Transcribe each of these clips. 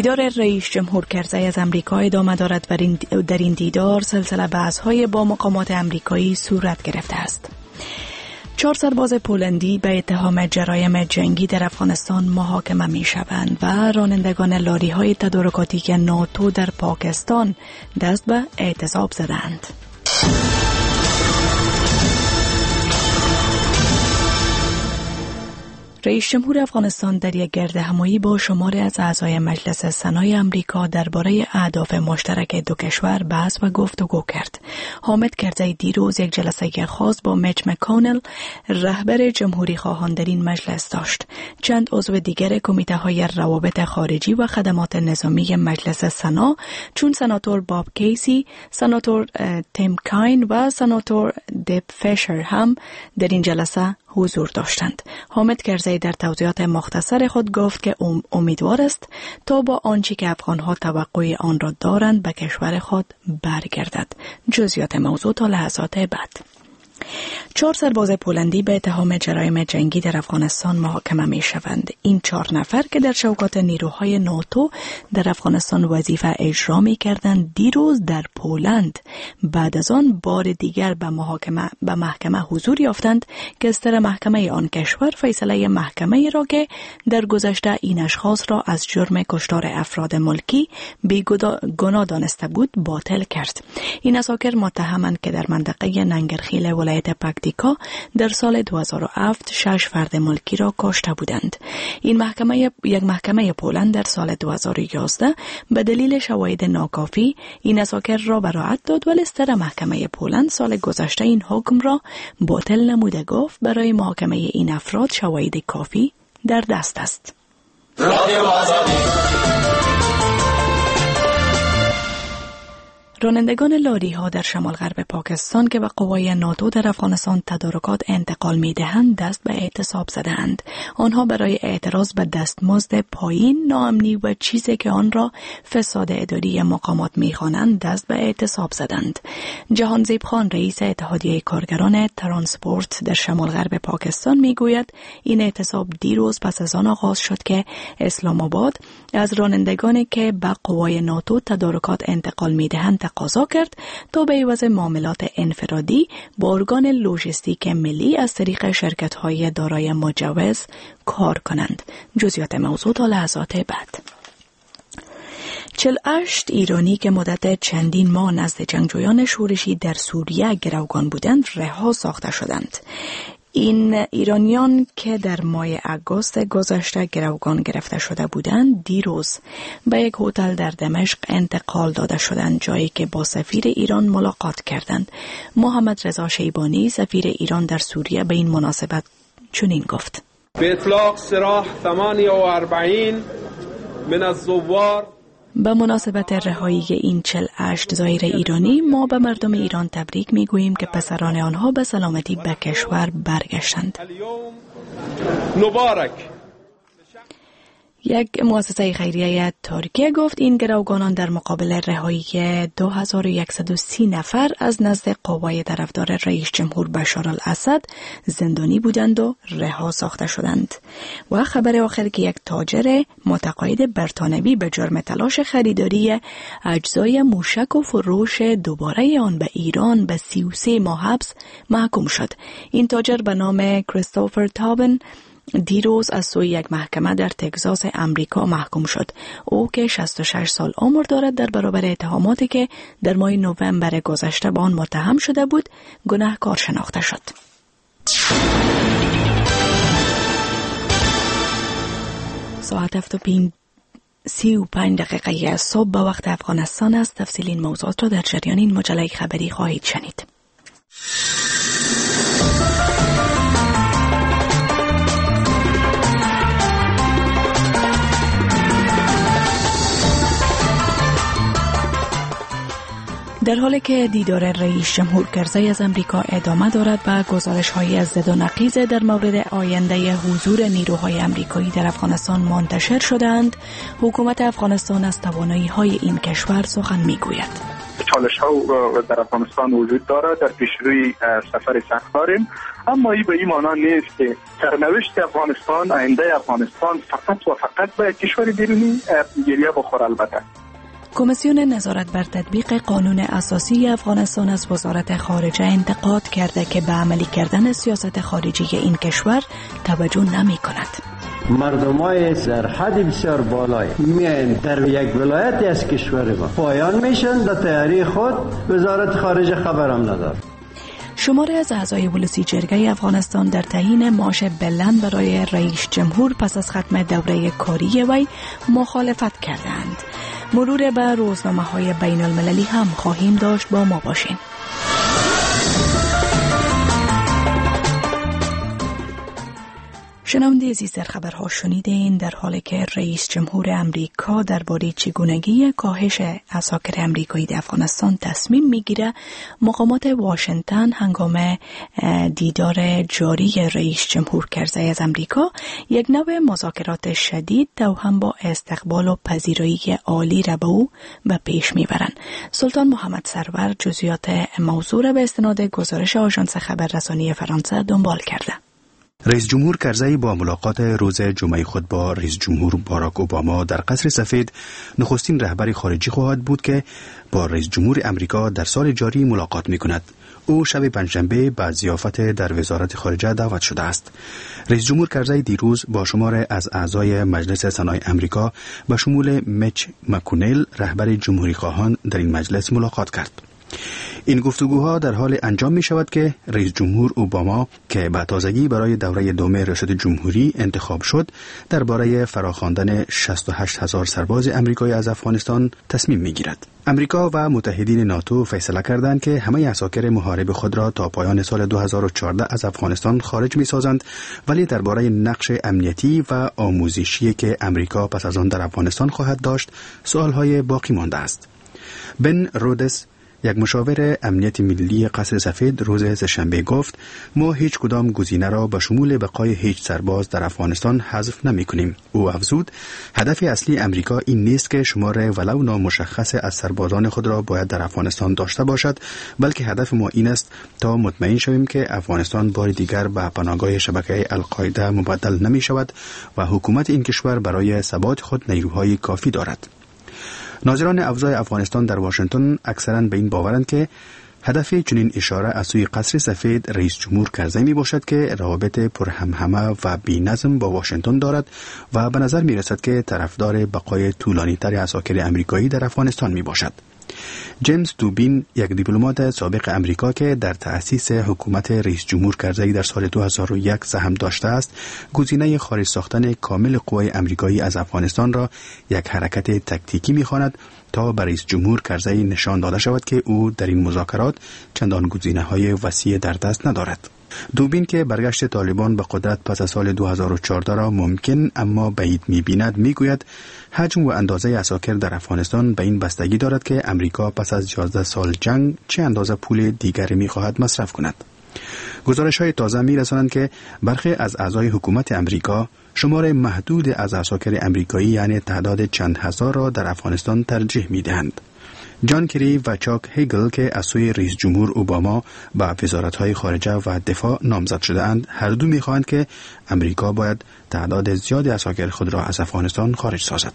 دیدار رئیس جمهور کرزی از امریکا ادامه دارد و در این دیدار سلسله بحث‌های با مقامات امریکایی صورت گرفته است. 4 سرباز پولندی به اتهام جرایم جنگی در افغانستان محاکمه می شوند و رانندگان لاری‌های تدارکاتی ناتو در پاکستان دست به اعتصاب زدند. رئیس جمهور افغانستان در یک گردهمایی با شماری از اعضای مجلس سنای امریکا درباره اهداف مشترک دو کشور بحث و گفتگو کرد. حامد کرزی دیروز یک جلسه خاص با میچ مکانل رهبر جمهوری خواهان در این مجلس داشت. چند عضو دیگر کمیته های روابط خارجی و خدمات نظامی مجلس سنا چون سناتور باب کیسی، سناتور تیم کاین و سناتور دب فشر هم در این جلسه حضور داشتند. حامد کرزی در توضیحات مختصر خود گفت که امیدوار است تا با آنچه که افغانها توقع آن را دارند به کشور خود برگردد. جزئیات موضوع تا لحظات بعد. 4 سرباز پولندی به اتهام جرایم جنگی در افغانستان محاکمه می شوند. این 4 نفر که در شوکات نیروهای ناتو در افغانستان وظیفه اجرا می کردند دیروز در پولند بعد از آن بار دیگر به محکمه حضور یافتند که استر محکمه آن کشور فیصله محکمه را که در گذشته این اشخاص را از جرم کشتار افراد ملکی بیگناه دانسته بود باطل کرد. این اساکر متهمند که در منطقه ننگرخیل ولایت پکتیکا در سال 2007 6 فرد ملکی را کشته بودند. این یک محکمه پولند در سال 2011 به دلیل شواهد ناکافی این اساکر را براءت داد ولی استر محکمه پولند سال گذشته این حکم را باطل نموده گفت برای محاکمه این افراد شواهد کافی در دست است. رانندگان لاری ها در شمال غرب پاکستان که به قوای ناتو در افغانستان تدارکات انتقال می دهند دست به اعتصاب زدند. آنها برای اعتراض به دستمزد پایین، ناامنی و چیزی که آن را فساد اداری مقامات می خوانند دست به اعتصاب زدند. جهانزیب خان رئیس اتحادیه کارگران ترانسپورت در شمال غرب پاکستان می گوید این اعتصاب دیروز پس از آن آغاز شد که اسلام آباد از رانندگانی که به قوای ناتو تدارکات انتقال می دهند تقاضا کرد تا به عوض معاملات انفرادی با ارگان لوژیستیک ملی از طریق شرکت‌های دارای مجوز کار کنند. جزئیات موضوع تا لحظات بعد. 48 ایرانی که مدت چندین ماه نزد جنگجویان شورشی در سوریه گروگان بودند رها ساخته شدند. این ایرانیان که در ماه اگوست گذشته گروگان گرفته شده بودند دیروز به یک هتل در دمشق انتقال داده شدند، جایی که با سفیر ایران ملاقات کردند. محمد رضا شیبانی سفیر ایران در سوریه به این مناسبت چنین گفت: به اطلاق سراح 48 من الزوار. به مناسبت رهایی این 48 زائر ایرانی ما به مردم ایران تبریک میگوییم که پسران آنها به سلامتی به کشور برگشتند. مبارک. یک مؤسسه خیریه ترکیه گفت این گروگانان در مقابل رهایی 2130 نفر از نزد قوای طرفدار رئیس جمهور بشار الاسد زندانی بودند و رها ساخته شدند. و خبر آخر که یک تاجر متقاعد برتانوی به جرم تلاش خریداری اجزای موشک و فروش دوباره آن به ایران به 33 ماه حبس محکوم شد. این تاجر به نام کریستوفر تابن دیروز از سوی یک محکمه در تگزاس امریکا محکوم شد. او که 66 سال عمر دارد در برابر اتهاماتی که در ماه نوامبر گذشته به آن متهم شده بود گناهکار شناخته شد. ساعت 7:35 صبح به وقت افغانستان است. تفصیل این موضوعات را در جریان این مجله خبری خواهید شنید. در حالی که دیدار رئیس جمهور کرزی از امریکا ادامه دارد و گزارش‌های از زد و نقیض در مورد آینده حضور نیروهای امریکایی در افغانستان منتشر شدند، حکومت افغانستان از توانایی‌های این کشور سخن می‌گوید. چالش ها در افغانستان وجود داره، در پیشروی سفر سخت داریم، اما این به این معنی نیست که سرنوشت افغانستان، آینده افغانستان فقط و فقط به کشور بیرونی گریه بخوره. البته کمیسیون نظارت بر تطبیق قانون اساسی افغانستان از وزارت خارجه انتقاد کرده که به عملی کردن سیاست خارجی این کشور توجه نمی کند. مردمای در حد بسیار بالای میان در یک ولایتی از کشور ما پایان میشن، در تیاری خود وزارت خارجه خبرم نداره. شماری از اعضای ولسی جرگه افغانستان در تعیین معاش بلند برای رئیس جمهور پس از ختم دوره کاری وی مخالفت کردند. مرور به روزنامه‌های بین المللی هم خواهیم داشت، با ما باشین. شنونده عزیز، در خبرها شنیدین در حالی که رئیس جمهور امریکا درباره چگونگی کاهش عساکر امریکایی در افغانستان تصمیم میگیره، مقامات واشنگتن هنگام دیدار جاری رئیس جمهور کرزی از امریکا یک نوع مذاکرات شدید توأم با استقبال و پذیرایی عالی را به او به پیش میبرند. سلطان محمد سرور جزئیات موضوع را به استناد گزارش آژانس خبررسانی فرانسه دنبال کرده. رئیس جمهور کرزی با ملاقات روز جمعه خود با رئیس جمهور باراک اوباما در قصر سفید نخستین رهبر خارجی خواهد بود که با رئیس جمهور امریکا در سال جاری ملاقات می کند. او شب پنجشنبه به ضیافت در وزارت خارجه دعوت شده است. رئیس جمهور کرزی دیروز با شمار از اعضای مجلس سنای امریکا به شمول میچ مکونل رهبر جمهوری خواهان در این مجلس ملاقات کرد. این گفتگوها در حال انجام می شود که رئیس جمهور اوباما که به تازگی برای دوره دوم ریاست جمهوری انتخاب شد درباره فراخواندن 68,000 سرباز امریکایی از افغانستان تصمیم می گیرد. امریکا و متحدین ناتو فیصله کردند که همه عساکر محارب خود را تا پایان سال 2014 از افغانستان خارج می سازند، ولی درباره نقش امنیتی و آموزشی که امریکا پس از آن در افغانستان خواهد داشت سوالهای باقی مانده است. بن رودس، یک مشاور امنیت ملی قصر سفید، روز سه‌شنبه گفت ما هیچ کدام گزینه را به شمول بقای هیچ سرباز در افغانستان حذف نمی کنیم. او افزود هدف اصلی امریکا این نیست که شمار ولو نامشخص از سربازان خود را باید در افغانستان داشته باشد، بلکه هدف ما این است تا مطمئن شویم که افغانستان بار دیگر به پناهگاه شبکه القاعده مبدل نمی شود و حکومت این کشور برای ثبات خود نیروهای کافی دارد. ناظران اوضاع افغانستان در واشنگتن اکثراً به این باورند که هدف چنین اشاره از سوی قصر سفید رئیس جمهور کرزی می باشد که روابط پرهمهمه و بی‌نظم با واشنگتن دارد و به نظر می رسد که طرفدار بقای طولانی تر عساکر امریکایی در افغانستان می باشد. جیمز دوبین، یک دیپلمات سابق امریکا که در تأسیس حکومت رئیس جمهور کرزی در سال 2001 سهم داشته است، گزینه خارج ساختن کامل قوای امریکایی از افغانستان را یک حرکت تکتیکی می‌خواند تا به رئیس جمهور کرزی نشان داده شود که او در این مذاکرات چندان گزینه‌های وسیع در دست ندارد. دوبین که برگشت طالبان به قدرت پس از سال 2014 را ممکن اما بعید می‌بیند، می‌گوید حجم و اندازه عساکر در افغانستان به این بستگی دارد که امریکا پس از 11 سال جنگ چه اندازه پول دیگری می‌خواهد مصرف کند. گزارش‌های تازه می‌رسانند که برخی از اعضای حکومت امریکا شمار محدود از عساکر امریکایی یعنی تعداد چند هزار را در افغانستان ترجیح می‌دهند. جان کری و چاک هیگل که از سوی رئیس جمهور اوباما به وزارت‌های خارجه و دفاع نامزد شده اند، هر دو می‌خواهند که امریکا باید تعداد زیادی عساکر خود را از افغانستان خارج سازد.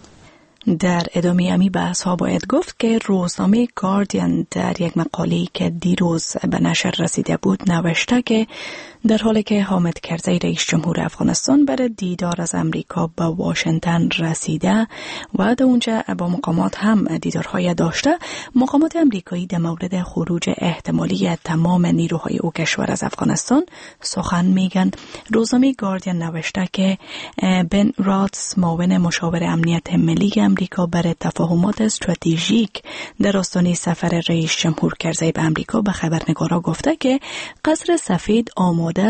در ادامه امی بحث ها باید گفت که روزنامه گاردین در یک مقاله‌ای که دیروز به نشر رسیده بود نوشته که در حالی که حامد کرزی رئیس جمهور افغانستان برای دیدار از امریکا به واشنگتن رسیده و در اونجا با مقامات هم دیدارهای داشته، مقامات امریکایی در مورد خروج احتمالی تمام نیروهای او کشور از افغانستان سخن میگن. روزنامه گاردین نوشته که بن رادز، معاون مشاور امنیت ملی امریکا برای تفاهمات استراتژیک در آستانه سفر رئیس جمهور کرزی به امریکا به خبرنگارا گفته که قصر سفید آماده است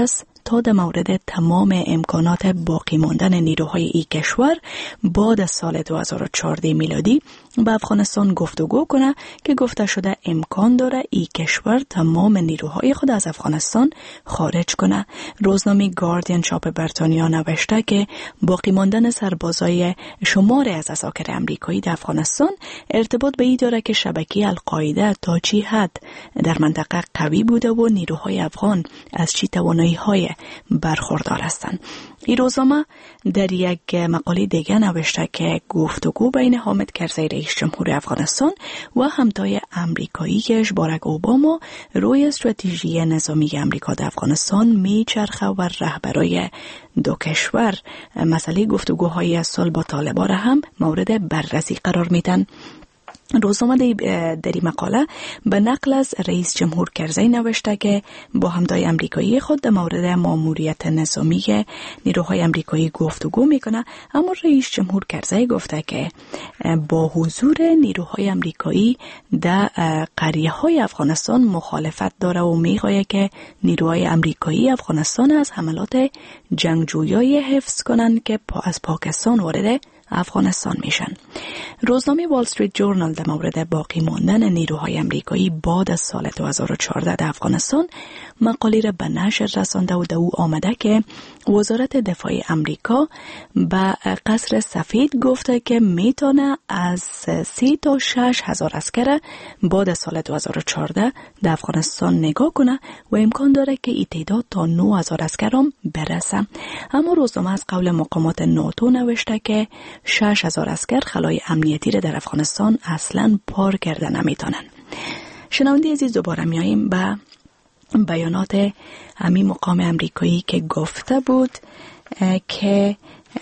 تا در مورد تمام امکانات باقی ماندن نیروهای این کشور بعد از سال 2014 میلادی با افغانستان گفتگو کنه که گفته شده امکان داره این کشور تمام نیروهای خود از افغانستان خارج کنه. روزنامه گاردین چاپ بریتانیا نوشته که باقی ماندن سربازای شماری از عساکر امریکایی در افغانستان ارتباط به این داره که شبکه القاعده تا چی حد در منطقه قوی بوده و نیروهای افغان از چی توانایی‌های برخوردار هستند. این روزنامه در یک مقاله دیگه نوشته که گفتگو بین حامد کرزی رئیس جمهور افغانستان و همتای امریکاییش باراک اوباما روی استراتژی نظامی امریکا در افغانستان میچرخه و رهبرای دو کشور مسئله گفتگوهای صلح با طالبان هم مورد بررسی قرار میدن. روزنامه در این مقاله به نقل از رئیس جمهور کرزی نوشته که با همتای امریکایی خود در مورد ماموریت نظامی نیروهای امریکایی گفتگو میکنه، اما رئیس جمهور کرزی گفته که با حضور نیروهای امریکایی در قریه های افغانستان مخالفت داره و میگوید که نیروهای امریکایی افغانستان از حملات جنگجویای حفظ کنند که از پاکستان وارد افغانستان میشن. روزنامه وال استریت جورنال در مورد باقی ماندن نیروهای امریکایی بعد از سال 2014 در افغانستان مقاله را به نشر رسانده و در او آمده که وزارت دفاع امریکا به قصر سفید گفته که میتونه از 3 تا 6 هزار عسکر بعد از سال 2014 در افغانستان نگاه کنه و امکان داره که این تعداد تا 9 هزار عسکر هم برسه. اما روزنامه از قول مقامات ناتو نوشته که 6 هزار عسکر خلای امنیتی را در افغانستان اصلاً پار کرده نمیتونن. شنونده عزیز، دوباره میاییم به بیانات همین مقام امریکایی که گفته بود که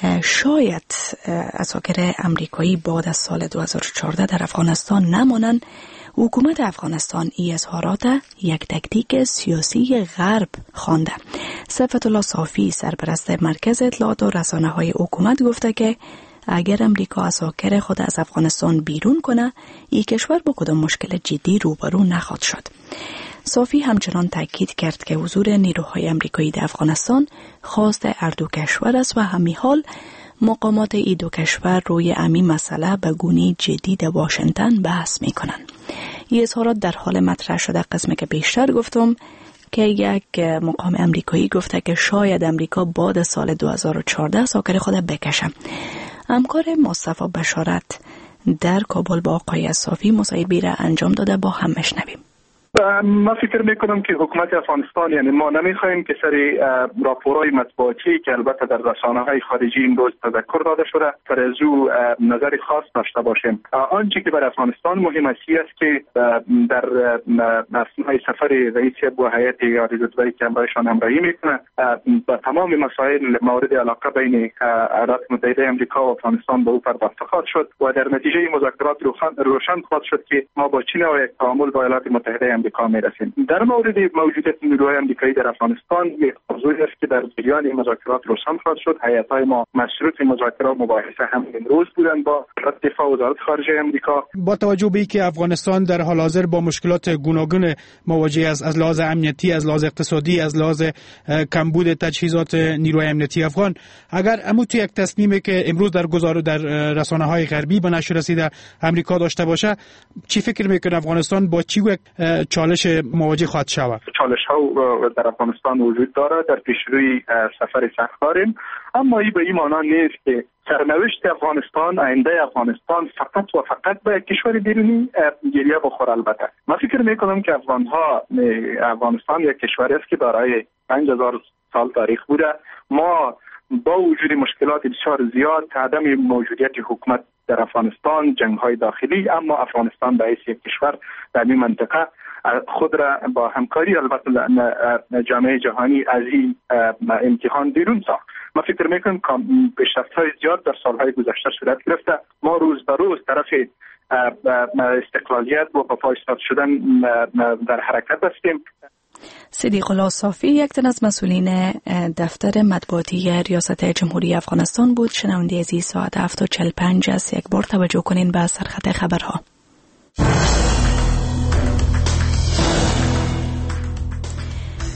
شاید عساکر امریکایی بعد از سال 2014 در افغانستان نمانند. حکومت افغانستان این اظهارات یک تکتیک سیاسی غرب خوانده. صفت الله صافی سرپرست مرکز اطلاعات و رسانه‌های حکومت گفته که اگر امریکا عساکر خود از افغانستان بیرون کنه، این کشور با کدام مشکل جدی روبرو نخواهد شد. صافی همچنان تاکید کرد که حضور نیروهای امریکایی در افغانستان خواست هر دو کشور است و همین حال مقامات این دو کشور روی همین مسئله به گونه جدی در واشنگتن بحث میکنند. این اظهارات در حال مطرح شده قسمی که بیشتر گفتم که یک مقام امریکایی گفته که شاید امریکا بعد سال 2014 عساکر خود بکشه. همکار مصطفی بشارت در کابل با آقای صافی مصاحبه را انجام داده، با هم بشنویم. من فکر میکنم که حکومت افغانستان، یعنی ما نمیخوایم که سری راپورهای مطبوعاتی که البته در رسانه‌های خارجی امروز تذکر داده شده سر از او نظر خاص داشته باشیم. آنچه که بر افغانستان مهم است که در اثنای سفر رئیس ابو هیئت یاری رتبه‌ای که برایشان همراهی میکنه با تمام مسائل مورد علاقه بین ایالات متحده آمریکا و افغانستان به او پرداخته خواهد شد و در نتیجه مذاکرات روشن خواهد شد که ما با چین و تعامل با ایالات متحده آمریکا میرسیم. در مورد موجودیت نیروهای آمریکایی در افغانستان یک موضوعی است که در جریان مذاکرات روشن خواهد شد. هیئت‌های ما مشروط مذاکرات مباحثه هم امروز بودند با وزارت دفاع و وزارت خارجه آمریکا. با توجه به اینکه افغانستان در حال حاضر با مشکلات گوناگون مواجه است، از لحاظ امنیتی، از لحاظ اقتصادی، از لحاظ کمبود تجهیزات نیروهای امنیتی افغان، اگر تو یک تصمیمی که امروز در رسانه‌های غربی به نشر رسیده آمریکا داشته باشه، چی فکر میکنه افغانستان با چی چالش مواجه خواهد شود؟ چالش‌ها در افغانستان وجود داره، در پیشروی سفر سخت داریم، اما این به این معنا نیست که سرنوشت افغانستان، آینده افغانستان فقط و فقط به کشور بیرونی گریه بخوره. البته من فکر میکنم که افغانستان یک کشوری است که دارای 5000 سال تاریخ بوده. ما با وجود مشکلات بسیار زیاد، عدم موجودیت حکومت در افغانستان، جنگ‌های داخلی، اما افغانستان به حیث یک کشور در این منطقه خود را با همکاری البته جامعه جهانی از این امتحان بیرون ساخت. ما فکر میکنم که پیشرفت‌های زیاد در سالهای گذشته صورت گرفته. ما روز به روز طرف استقلالیت و با پا ایستاده شدن در حرکت هستیم. صدیق الله صافی یک تن از مسئولین دفتر مطبوعاتی ریاست جمهوری افغانستان بود. شنونده عزیز، ساعت 7:45 است. یک بار توجه کنین به سرخط خبرها.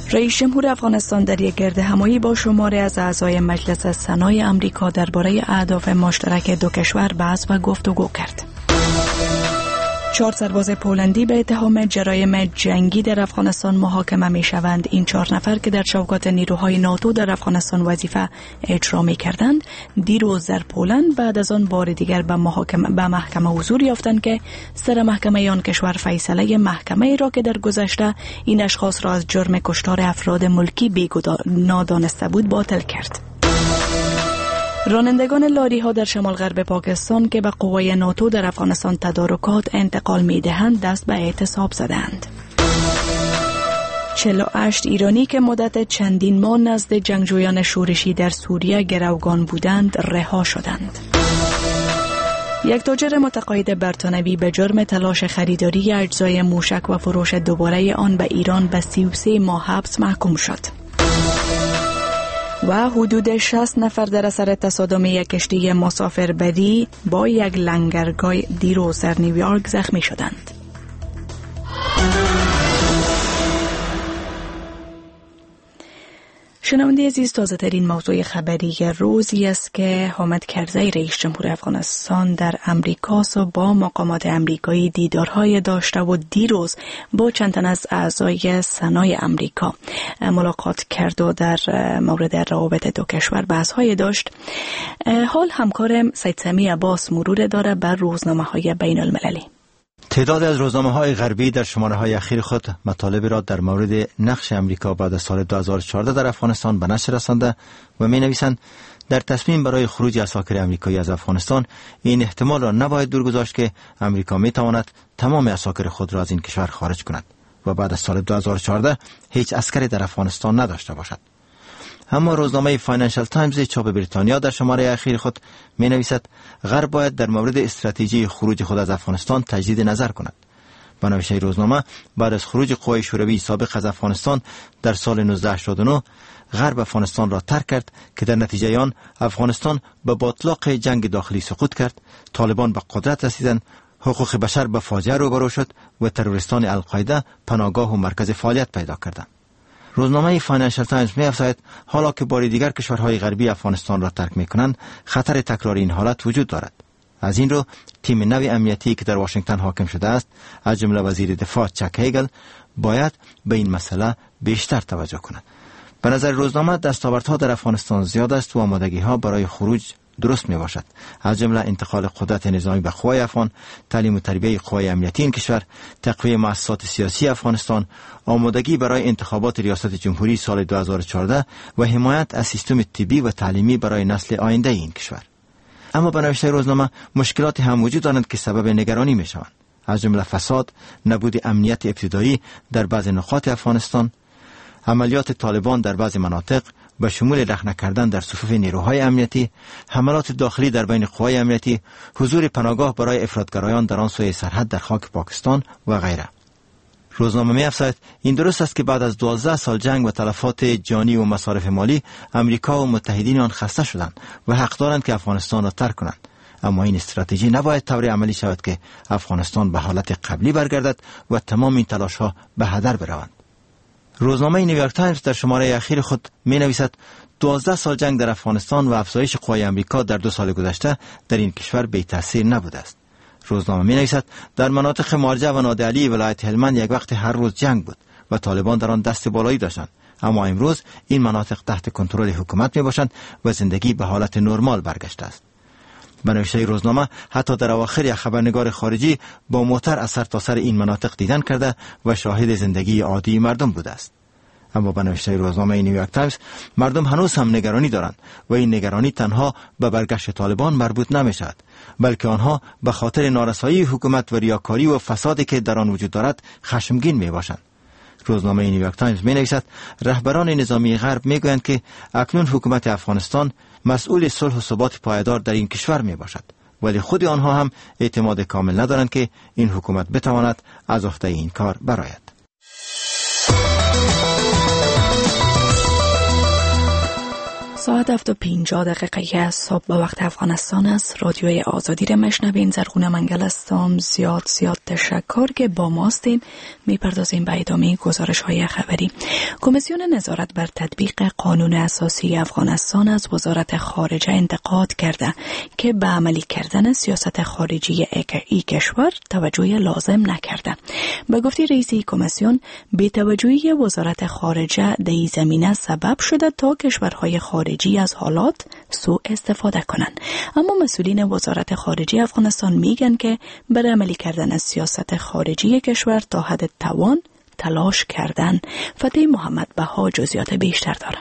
رئیس جمهور افغانستان در یک گردهمایی با شماری از اعضای مجلس سنای امریکا درباره اهداف مشترک دو کشور بحث و گفتگو کرد. 4 سرباز پولندی به اتهام جرایم جنگی در افغانستان محاکمه می شوند. این 4 نفر که در چوکات نیروهای ناتو در افغانستان وظیفه اجرا می کردند، دیروز در پولند بعد از آن بار دیگر به محکمه حضور یافتند که سر محکمه آن کشور فیصله محکمه را که در گذشته این اشخاص را از جرم کشتار افراد ملکی بیگناه دانسته بود باطل کرد. رانندگان لاری ها در شمال غرب پاکستان که به قوای ناتو در افغانستان تدارکات انتقال می دهند دست به اعتصاب زدند. 48 ایرانی که مدت چندین ماه نزد جنگجویان شورشی در سوریه گروگان بودند رها شدند. یک تاجر متقاعد برتانوی به جرم تلاش خریداری اجزای موشک و فروش دوباره آن به ایران به 33 ماه حبس محکوم شد. و حدود 60 نفر در اثر تصادم یک کشتی مسافربری با یک لنگرگاه دیروز در نیویورک زخمی شدند. شنونده عزیز، تازه ترین موضوع خبری روزی است که حامد کرزی رئیس جمهور افغانستان در امریکا با مقامات امریکایی دیدارهای داشته و دیروز با چند تن از اعضای سنای امریکا ملاقات کرد و در مورد روابط دو کشور بحث‌های داشت. حال همکارم سید سمی عباس مرور داره بر روزنامه‌های بین المللی. تعداد از روزنامه‌های غربی در شماره‌های اخیر خود مطالب را در مورد نقش امریکا بعد از سال 2014 در افغانستان به نشر رسانده و می‌نویسند در تصمیم برای خروج عساکر امریکایی از افغانستان این احتمال را نباید دور گذاشت که امریکا می‌تواند تمام عساکر خود را از این کشور خارج کند و بعد از سال 2014 هیچ عسکری در افغانستان نداشته باشد. اما روزنامه فاینانشل تایمز چاپ بریتانیا در شماره اخیر خود می نویسد غرب باید در مورد استراتژی خروج خود از افغانستان تجدید نظر کند. به نوشته روزنامه بعد از خروج قوای شوروی سابق از افغانستان در سال 1989 غرب افغانستان را ترک کرد که در نتیجه آن افغانستان به باطلاق جنگ داخلی سقوط کرد، طالبان به قدرت رسیدند، حقوق بشر به فاجعه روبرو شد و تروریستان القاعده پناهگاه و مرکز فعالیت پیدا کردند. روزنامه فاینانشل تایمز می افزاید حالا که بار دیگر کشورهای غربی افغانستان را ترک می کنند خطر تکرار این حالت وجود دارد. از این رو تیم نوی امنیتی که در واشنگتن حاکم شده است از جمله وزیر دفاع چک هیگل باید به این مسئله بیشتر توجه کند. به نظر روزنامه دستاوردها در افغانستان زیاد است و آمادگی ها برای خروج درست می باشد، از جمله انتقال قدرت نظامی به قوای افغان، تعلیم و تربیه قوای امنیتی این کشور، تقویت مؤسسات سیاسی افغانستان، آمادگی برای انتخابات ریاست جمهوری سال 2014 و حمایت از سیستم طبی و تعلیمی برای نسل آینده این کشور. اما به نوشته روزنامه مشکلات هم وجود دارند که سبب نگرانی می شوند، از جمله فساد، نبود امنیت ابتدایی در بعض نقاط افغانستان، عملیات طالبان در بعض مناطق به شمول رخنه کردن در صفوف نیروهای امنیتی، حملات داخلی در بین قوای امنیتی، حضور پناهگاه برای افراطگرایان در آن سوی سرحد در خاک پاکستان و غیره. روزنامه می‌افزاید این درست است که بعد از 12 سال جنگ و تلفات جانی و مصارف مالی امریکا و متحدین آن خسته شدند و حق دارند که افغانستان را ترک کنند، اما این استراتژی نباید طوری عملی شود که افغانستان به حالت قبلی برگردد و تمام این تلاش‌ها به هدر بروند. روزنامه نیویورک تایمز در شماره اخیر خود می نویسد 12 سال جنگ در افغانستان و افزایش قوای امریکا در 2 سال گذشته در این کشور بی تاثیر نبوده است. روزنامه می نویسد در مناطق مارجه و نادعلی ولایت هلمند یک وقت هر روز جنگ بود و طالبان در آن دست بالایی داشتند، اما امروز این مناطق تحت کنترل حکومت می باشند و زندگی به حالت نرمال برگشته است. به نوشته روزنامه حتی در اواخر یک خبرنگار خارجی با موتر از سرتاسر این مناطق دیدن کرده و شاهد زندگی عادی مردم بوده است. اما به نوشته روزنامه نیویورک تایمز مردم هنوز هم نگرانی دارند و این نگرانی تنها به برگشت طالبان مربوط نمی‌شود، بلکه آنها به خاطر نارسایی حکومت و ریاکاری و فسادی که در آن وجود دارد خشمگین میباشند. روزنامه نیویورک تایمز می‌نویسد رهبران نظامی غرب میگویند که اکنون حکومت افغانستان مسئول صلح و ثبات پایدار در این کشور میباشد، ولی خود آنها هم اعتماد کامل ندارند که این حکومت بتواند از عهده این کار برآید. ساعت 7:50 صبح به وقت افغانستان است. رادیوی آزادی را مشنوین. زرغونه منگل هستم. زیاد تشکر که با ماستین. میپردازیم به ادامه گزارش های خبری. کمیسیون نظارت بر تطبیق قانون اساسی افغانستان از وزارت خارجه انتقاد کرده که به عملی کردن سیاست خارجی ای کشور توجه لازم نکرده. به گفته رئیس کمیسیون، بی‌توجهی وزارت خارجه در این زمینه سبب شده تا کشورهای خارجی از حالات سوء استفاده کنند. اما مسئولین وزارت خارجه افغانستان میگن که برای عملی کردن سیاست خارجی کشور تا حد توان تلاش کردن. فتح محمد بها جزئیات بیشتر داره.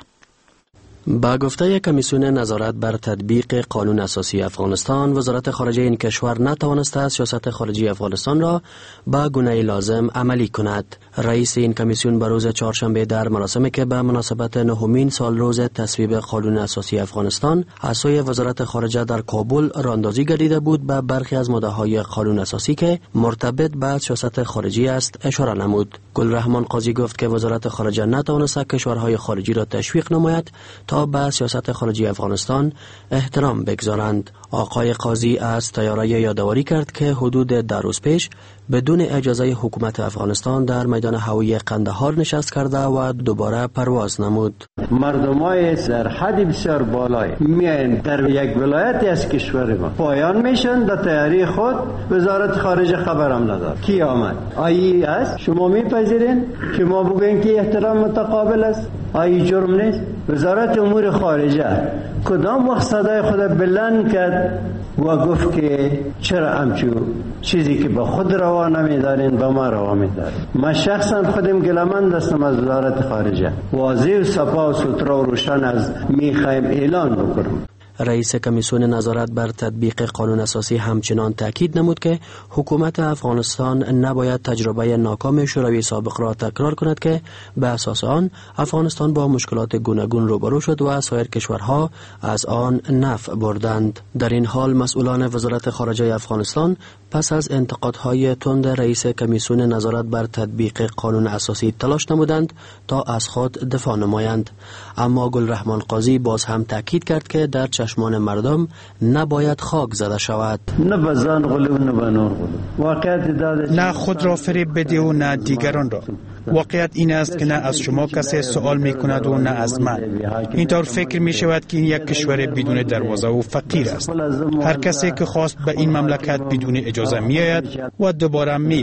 با گفته کمیسیون نظارت بر تطبیق قانون اساسی افغانستان، وزارت خارجه این کشور نتوانسته سیاست خارجی افغانستان را با گونه لازم عملی کند. رئیس این کمیسیون به روز چهارشنبه در مراسمی که به مناسبت 9مین سال روز تصویب قانون اساسی افغانستان از سوی وزارت خارجه در کابل راندازی گردیده بود، به برخی از ماده‌های قانون اساسی که مرتبط به سیاست خارجی است اشاره نمود. گلرحمان قاضی گفت که وزارت خارجه نتوانسته کشورهای خارجی را تشویق نماید تا به سیاست خارجی افغانستان احترام بگذارند. آقای قاضی از طیاره یادآوری کرد که حدود 10 روز پیش بدون اجازه حکومت افغانستان در میدان هوایی قندهار نشست کرده و دوباره پرواز نمود. مردمای در حد بسیار بالای میان در یک ولایتی از کشور ما پایان میشن، در طیاره خود وزارت خارجه خبرم نداره. کی آمد؟ آیی است؟ شما میپذیرین که ما بگوییم که احترام متقابل است؟ آیی جرم نیست؟ وزارت امور خارجه کدام وقت صدای خود بلند کرد و گفت که چرا همچو چیزی که به خود روا نمیدارین به ما روا میدارین؟ من شخصا خودم گلمند هستم از وزارت خارجه. واضح و صفا و سوترا و روشن از میخوایم اعلان بکنم. رئیس کمیسیون نظارت بر تطبیق قانون اساسی همچنان تاکید نمود که حکومت افغانستان نباید تجربه ناکام شوروی سابق را تکرار کند که به اساس آن افغانستان با مشکلات گوناگون روبرو شد و سایر کشورها از آن نفع بردند. در این حال مسئولان وزارت خارجه افغانستان پس از انتقادهای تند رئیس کمیسیون نظارت بر تطبیق قانون اساسی تلاش نمودند تا از خود دفاع نمایند. اما گلرحمان قاضی باز هم تاکید کرد که در چشمان مردم نباید خاک زده شود. نه بزن غلو نه بنور غلو. واقعیت نه خود را فریب بده و نه دیگران را. واقعیت این است که نه از شما کسی سوال می کند و نه از من. اینطور فکر می شود که این یک کشور بدون دروازه و فقیر است. هر کسی که خواست به این مملکت بدون اجازه می آید و دوباره می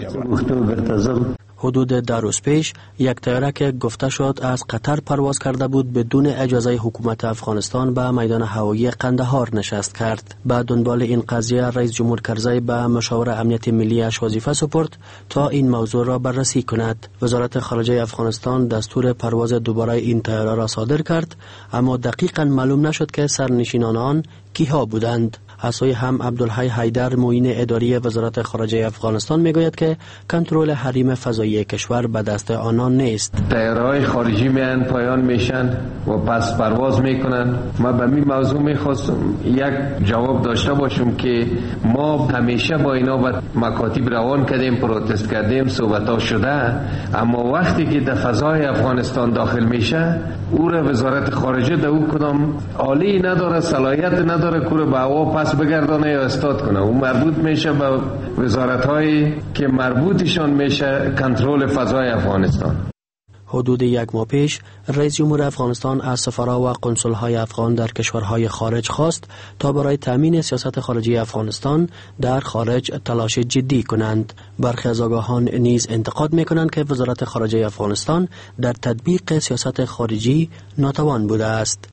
رود. حدود 10 روز پیش یک طیاره که گفته شد از قطر پرواز کرده بود بدون اجازه حکومت افغانستان به میدان هوایی قندهار نشست کرد. به دنبال این قضیه رئیس جمهور کرزی به مشاور امنیت ملی اش وظیفه سپرد تا این موضوع را بررسی کند. وزارت خارجه افغانستان دستور پرواز دوباره این طیاره را صادر کرد، اما دقیقاً معلوم نشد که سرنشینان آن کیها بودند. از سوی هم عبدالحی حیدر معین اداری وزارت خارجه افغانستان میگوید که کنترل حریم فضایی کشور به دست آنان نیست. طیاره‌های خارجی میان پایان میشن و پس پرواز میکنن. ما به این موضوع میخواستم یک جواب داشته باشم که ما همیشه با اینا به مکاتب روان کردیم، پروتست کردیم، صحبت‌ها شده، اما وقتی که در فضای افغانستان داخل میشه او را وزارت خارجه در او کدام عالی نداره، صلاحیت نداره که به هوا پس بگردانه یا استاد کنه. اون مربوط میشه به وزارت‌هایی که مربوطشان میشه کنترل فضای افغانستان. حدود 1 ماه پیش رئیس جمهور افغانستان از سفرا و قنصل‌های افغان در کشورهای خارج خواست تا برای تامین سیاست خارجی افغانستان در خارج تلاش جدی کنند. برخی از آگاهان نیز انتقاد می‌کنند که وزارت خارجه افغانستان در تطبیق سیاست خارجی ناتوان بوده است.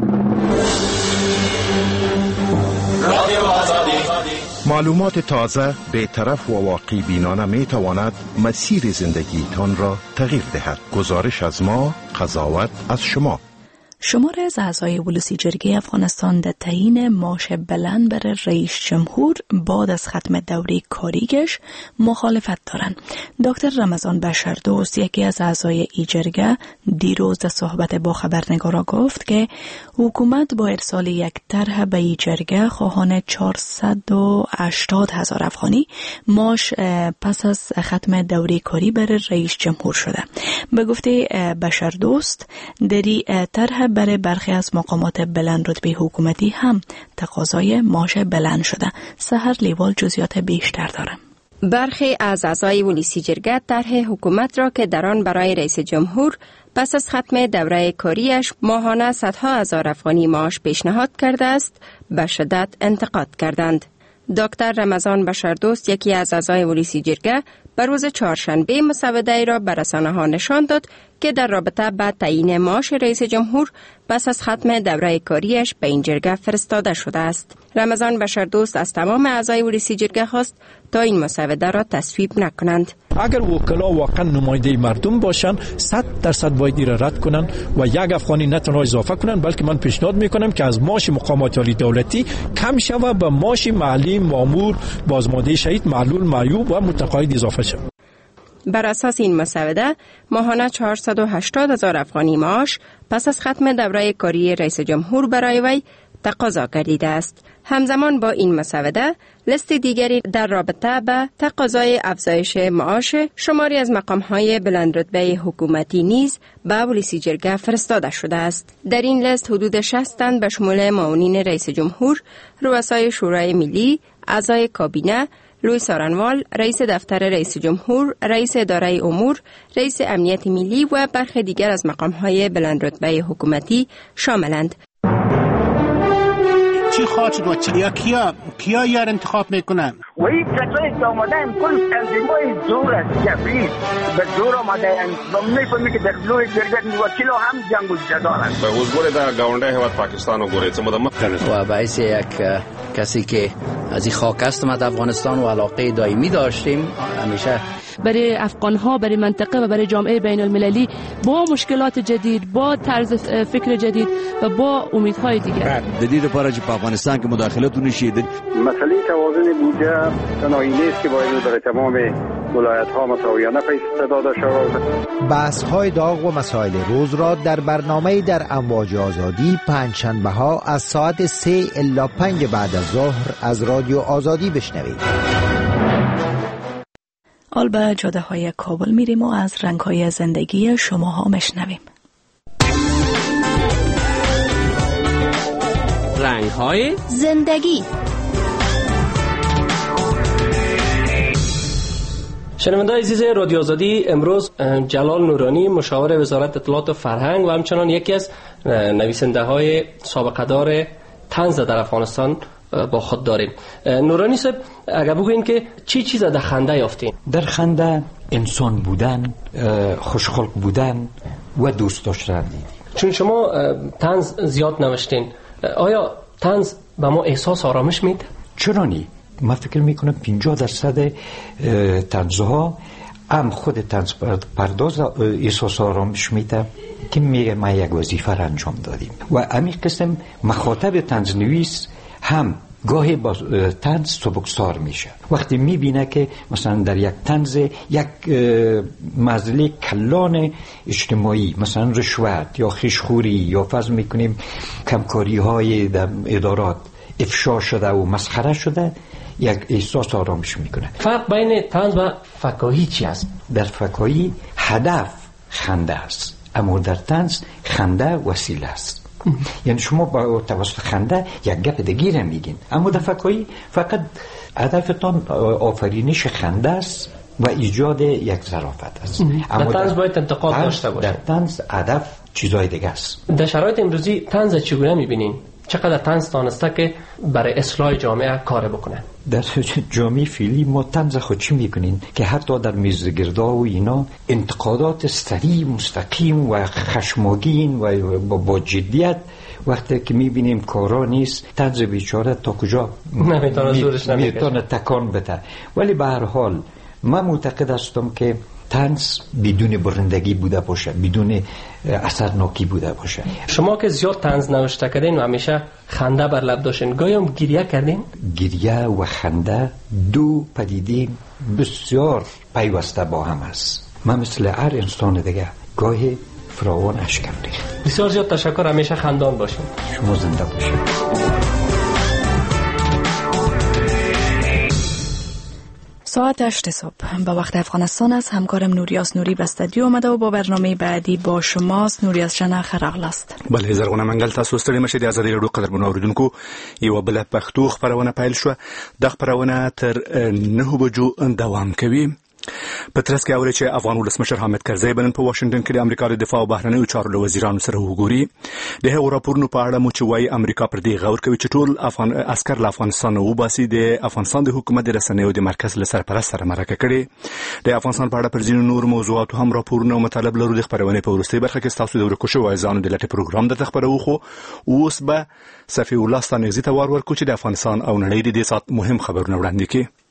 معلومات تازه، بی‌طرف و واقعی بینانه می تواند مسیر زندگی تان را تغییر دهد. گزارش از ما، قضاوت از شما. شمار از اعضای ولسی جرگه افغانستان در تعیین معاش بلند برای رئیس جمهور بعد از ختم دوره کاریش مخالفت دارند. دکتر رمضان بشردوست، یکی از اعضای این جرگه، دیروز در صحبت با خبرنگارا گفت که حکومت با ارسال یک طرح به این جرگه خواهان 480,000 افغانی معاش پس از ختم دوره کاری برای رئیس جمهور شده. به گفته بشردوست، در این طرح برای برخی از مقامات بلند رتبه حکومتی هم تقاضای معاش بلند شده. سحر لیوال جزئیات بیشتر داره. برخی از اعضای ولسی جرگه طرح حکومت را که در آن برای رئیس جمهور پس از ختم دوره کاریش ماهانه صدها هزار افغانی معاش پیشنهاد کرده است، به شدت انتقاد کردند. دکتر رمضان بشردوست، یکی از اعضای ولسی جرگه، بر روز چهارشنبه مسوده را به رسانه‌ها نشان داد که در رابطه با تعیین معاش رئیس جمهور پس از ختم دوره کاریش به این جرگه فرستاده شده است. رمضان بشردوست از تمام اعضای ولسی جرگه خواست تا این مسوده را تصویب نکنند. اگر وکلا واقعا نماینده مردم باشند 100% باید این را رد کنند و یک افغانی نه تنها اضافه کنند، بلکه من پیشنهاد میکنم که از معاش مقامات عالی دولتی کم شود به معاش معلم، مامور، بازمانده شهید، معلول، معیوب و متقاعد اضافه شود. بر اساس این مسوده ماهانه 480,000 افغانی معاش پس از ختم دوره کاری رئیس جمهور برای وی تقاضا گردیده است. همزمان با این مسوده لیست دیگری در رابطه به تقاضای افزایش معاش شماری از مقام‌های بلند رتبه حکومتی نیز به ولسی جرگه فرستاده شده است. در این لیست حدود 60 تن به شمول معاونین رئیس جمهور، رؤسای شورای ملی، اعضای کابینه، لوی سارنوال، رئیس دفتر رئیس جمهور، رئیس اداره امور، رئیس امنیت ملی و برخی دیگر از مقام‌های بلند رتبه حکومتی شاملند. چی خواهد شد یا کیا یار انتخاب میکنن؟ و این کسایی که آمدن کل تنظیمای زور است، جبری به زور آمدن و میفهمی که در لوی جرگه وکیل هم جنگ و جدال است. به حضور در گاونده هیواد پاکستان و گوریت و باعث یک کسی که از این خاک هستم از افغانستان و علاقه دائمی داشتیم همیشه برای افغان‌ها، برای منطقه و برای جامعه بین المللی با مشکلات جدید، با طرز فکر جدید و با امیدهای دیگر. جدید پارچ په افغانستان کې مداخلت ونشید. مسئله توازن بودجه تنهایی نیست که باید برای تمام ولایت‌ها مساویانه پیش داده شود. بحث‌های داغ و مسائل روز را در برنامه در امواج آزادی پنجشنبه‌ها از ساعت 3 الی 5 بعد از ظهر از رادیو آزادی بشنوید. حال به جاده های کابل میریم و از رنگ های زندگی شماها مشنویم. رنگ های زندگی. شنونده‌های عزیز رادیو آزادی، امروز جلال نورانی مشاور وزارت اطلاعات و فرهنگ و همچنان یکی از نویسنده های سابقه دار طنز در افغانستان با خود داریم. نورانی صاحب، اگر بگوین که چی چیزا در خنده یافتین؟ در خنده انسان بودن، خوشخلق بودن و دوست داشتن دیدیم. چون شما طنز زیاد نوشتین، آیا طنز به ما احساس آرامش میده؟ چرا نی؟ من فکر میکنم 50% طنزها هم خود طنز پرداز احساس آرامش میده که میگه ما یک وظیفه را انجام دادیم و همین قسم مخاطب طنز نویس هم گاهی با طنز سبکسار میشه. وقتی میبینه که مثلا در یک طنز یک مسئله کلان اجتماعی، مثلا رشوت یا خیشخوری یا فرض میکنیم کمکاری های در ادارات افشا شده و مسخره شده، یک احساس آرامش میکنه. فرق بین طنز و فکاهی چی است؟ در فکاهی هدف خنده است، اما در طنز خنده وسیله است. یعنی شما با توسط خنده یک گپ دیگه میگین، اما در فکاهی فقط هدفتان آفرینش خنده است و ایجاد یک ظرافت است. اما در طنز باید انتقاد داشته باشه. در طنز هدف چیزای دیگه است. در شرایط امروزی طنز چگونه میبینین؟ چقدر طنز تانسته که برای اصلاح جامعه کار بکنه؟ در جامعه فعلی ما طنز خود چی میکنین که حتی در میزگردا و اینا انتقادات سریع مستقیم و خشمگین و با جدیت وقتی که میبینیم کارا نیست، طنز بیچاره تا کجا میتونه تکان بده. ولی به هر حال من معتقد هستم که طنز بدون برندگی بوده باشه، بدون اثرناکی بوده باشه. شما که زیاد طنز نوشته کردین و همیشه خنده بر لب داشتین، گاهی هم گریه کردین؟ گریه و خنده دو پدیده بسیار پیوسته با هم است. من مثل هر انسان دیگه گاهی فراوان اشکم ریخت. بسیار زیاد تشکر، همیشه خندان باشین. شما زنده باشین. ساعت 8 صبح به وقت افغانستان است. همکارم نوریاس نوری به استودیو آمده و با برنامه بعدی با شماست. نوریاس جان خراغل است. بله زرغونه منګل تاسو ستړي مشه د ازادي رادیو قدرمنو اوریدونکو یو بل پښتو خبرونه پیل شو. د خبرونه تر 9 بجو دوام کوي. په ترڅ کې اوري چې افغان ولسمشر حامد کرزی بنن په واشنگټن کې د امریکا د دفاع او بهرنیو چارو له وزیرانو سره وګوري. د هغو راپورونو په اړه مو چې وايي امریکا پر دې غور کوي چې ټول افغان عسكر له افغانستان وباسي. د افغانستان د حکومت د رسنیو د مرکز له سرپرست سره مرکه کړي. د افغانستان په اړه پر ځینو نور موضوعاتو هم راپورونه او مطالب لرو. د خبرونه په ورستۍ برخه کې تاسو د ورکو شو وایزانو د لټه پروګرام د خبرو خو اوس به صفی الله ستانګزي ته ورکو چې د افغانستان او نړۍ د دې سات مهم خبرونه وړاندې کړي.